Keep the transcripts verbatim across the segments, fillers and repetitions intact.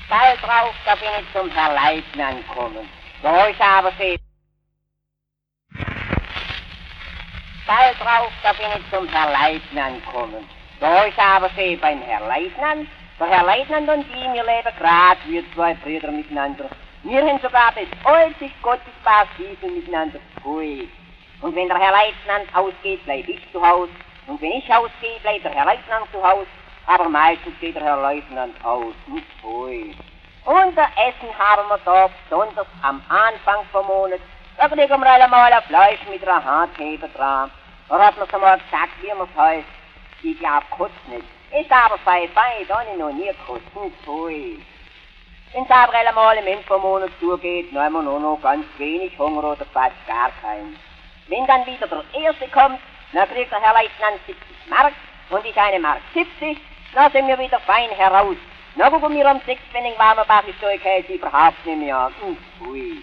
Bald drauf, da bin ich zum Herr Leutnant gekommen. Da ist aber sie. Bald drauf, da bin ich zum Herr Leutnant gekommen. Da ist aber sie beim Herr Leutnant. Der Herr Leutnant und ich, wir leben grad wie zwei Brüder miteinander. Wir haben sogar bis äußerst Gottes Paar Stiefel miteinander geholt. Und wenn der Herr Leutnant ausgeht, bleib ich zu Haus. Und wenn ich ausgehe, bleibt der Herr Leutnant zu Haus. Aber meistens geht der Herr Leutnant aus. Und pfui. Unser Essen haben wir da besonders am Anfang vom Monat. Da kriegen wir einmal ein Fleisch mit einer Handhebe dran. Da hat man es einmal gesagt, wie man es heißt. Ich glaub, kostet nicht. Ist aber fein, fein, da habe ich noch nie gekostet. Und pfui. Wenn es aber einmal im Infomonat zugeht, dann haben wir nur noch ganz wenig Hunger oder fast gar keinen. Wenn dann wieder der Erste kommt, dann kriegt der Herr Leutnant siebzig Mark und ich eine Mark siebzig, dann sind wir wieder fein heraus. Dann gucken wir um sechs Pfennig warme Bachistöcke überhaupt nicht mehr an. Und pfui.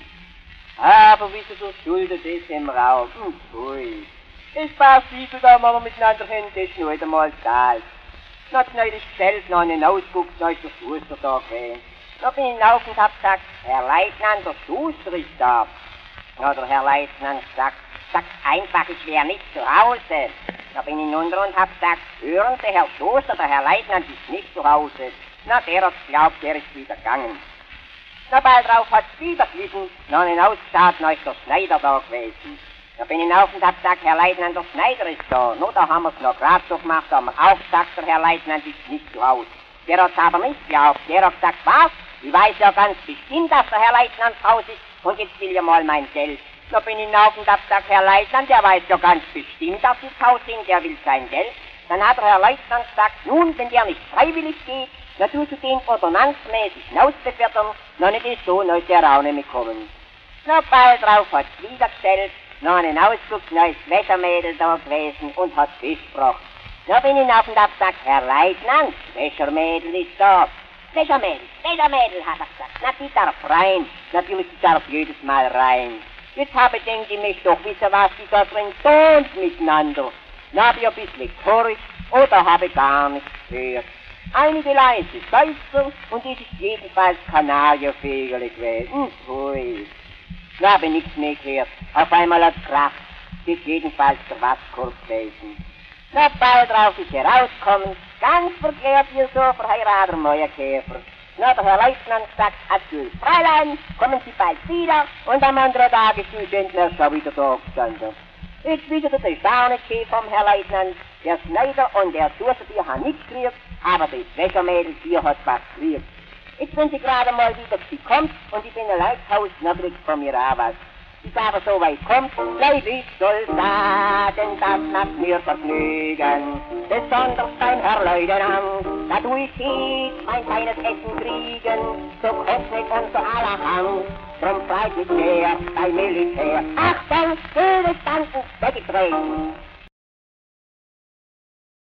Aber wie sie so schuldet ist im Raum. Und pfui. Das paar Stiefel da machen wir miteinander hin, das ist noch einmal zahlt. Dann schneide ich selbst noch einen Ausguck, dann ist der Schuster da gewesen. Da bin ich hinauf und hab gesagt, Herr Leutnant, der Schuster ist da. Ja, der Herr Leutnant sagt, sagt einfach, ich wäre nicht zu Hause. Da bin ich runter und hab gesagt, hören Sie, Herr Schuster, der Herr Leutnant ist nicht zu Hause. Na, der hat glaubt, der ist wieder gegangen. Na, bald drauf hat's wieder geschliffen, dann hinausgeschaut, dann ist der Schneider da gewesen. Da bin ich hinauf und hab gesagt, Herr Leutnant, der Schneider ist da. Nur da haben wir's noch grad so gemacht, da haben wir auch gesagt, der Herr Leutnant ist nicht zu Hause. Der hat's aber nicht geglaubt. Der hat gesagt, was? Ich weiß ja ganz bestimmt, dass der Herr Leutnant zu Hause ist und jetzt will ja mal mein Geld. Da bin ich hinauf und hab gesagt, Herr Leutnant, der weiß ja ganz bestimmt, dass Sie zu Hause sind, der will sein Geld. Dann hat der Herr Leutnant gesagt, nun, wenn der nicht freiwillig geht, dann tust du den ordonnanzmäßig hinausbefördern, dann nicht ist so, dann ist der auch nicht mitkommen. Na, bald drauf hat's wieder gestellt, noch einen Ausguck, dann ist das Wäschermädel da gewesen und hat Fisch gebracht. Da bin ich hinauf und hab gesagt, Herr Leutnant, das Wäschermädel ist da. Wäschermädel, Wäschermädel, hat er gesagt. Na, die darf rein. Natürlich, die darf jedes Mal rein. Jetzt habe ich denkt, ich möchte doch wissen, was die da drin tun miteinander. Na, habe ich ein bisschen gehorcht oder habe ich gar nichts gehört. Einige leise Seufzer und es ist jedenfalls Kanarienvögel gewesen. Hui. Na, habe ich nichts mehr gehört. Auf einmal hat es kracht. Das ist jedenfalls der Waschkorb gewesen. Na, bald drauf ist er rausgekommen, ganz verkehrt wie so verheirateter Mäuerkäfer. Na, der Herr Leutnant sagt, adieu, Fräulein, kommen Sie bald wieder, und am anderen Tag ist die Schindler schon wieder da gestanden. Jetzt wieder der Staunekäfer vom Herr Leutnant, der Schneider und der Schustertier haben nichts gekriegt, aber das Wäschermädeltier hat was gekriegt. Jetzt sind sie gerade mal wieder gekommen und ich bin ein Leithaus, dann kriegt von mir auch was. Bis aber so weit kommt, bleib ich soll sagen, das macht mir Vergnügen. Besonders beim Herr Leutnant, da tu ich jetzt mein feines Essen kriegen, so kostet und so allerhand. Drum freit mich der beim Militär, Achtung, Widerstanden, weggetreten.